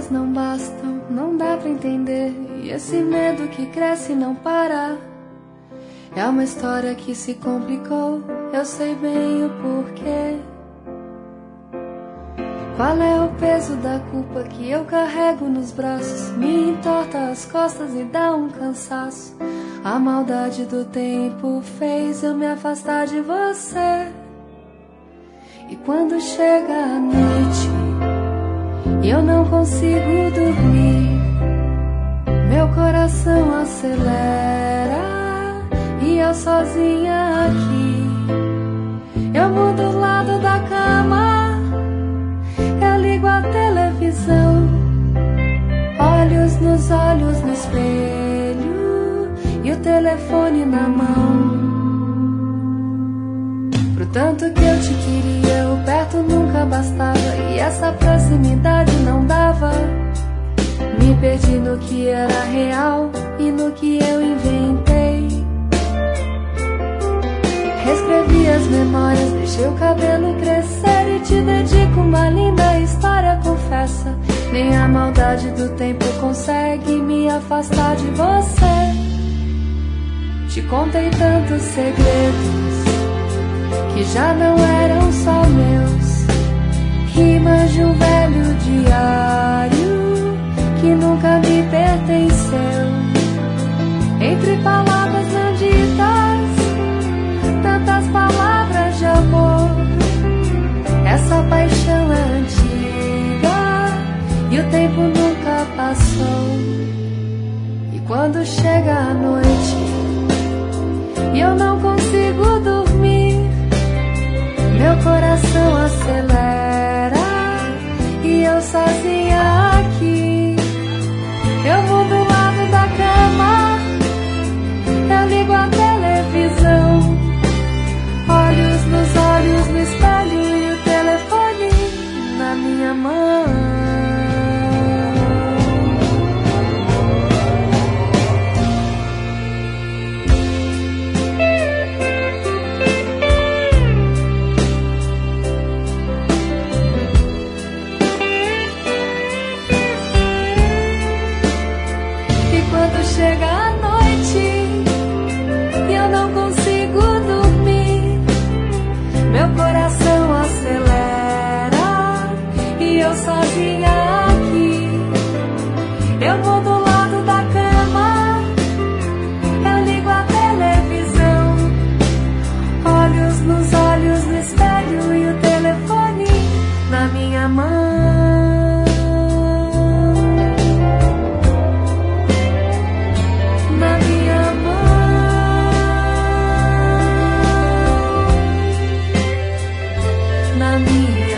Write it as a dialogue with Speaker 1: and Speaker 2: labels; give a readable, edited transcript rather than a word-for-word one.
Speaker 1: palavras não bastam, não dá pra entender. E esse medo que cresce e não para. É uma história que se complicou, eu sei bem o porquê. Qual é o peso da culpa que eu carrego nos braços? Me entorta as costas e dá um cansaço. A maldade do tempo fez eu me afastar de você. E quando chega a noite e eu não consigo dormir, meu coração acelera e eu sozinha aqui. Eu mudo o lado da cama, eu ligo a televisão, olhos nos olhos no espelho e o telefone na mão. Pro tanto que eu te queria, o perto nunca bastava, e essa proximidade não dava. Me perdi no que era real e no que eu inventei. Reescrevi as memórias, deixei o cabelo crescer e te dedico uma linda história, confessa. Nem a maldade do tempo consegue me afastar de você. Te contei tantos segredos que já não eram só meus, rimas de um velho diário que nunca me pertenceu. Entre palavras não ditas, tantas palavras de amor. Essa paixão é antiga e o tempo nunca passou. E quando chega a noite e eu não consigo dormir, meu coração acelera e eu sozinha aqui. Eu mudo o lado da cama, eu ligo a televisão, olhos nos olhos no espelho e o telefone na minha mão. Chega a noite e eu não consigo dormir, meu coração acelera e eu sozinha aqui. Eu vou do lado da cama, eu ligo a televisão, olhos nos olhos no espelho e o telefone na minha mão. Na minha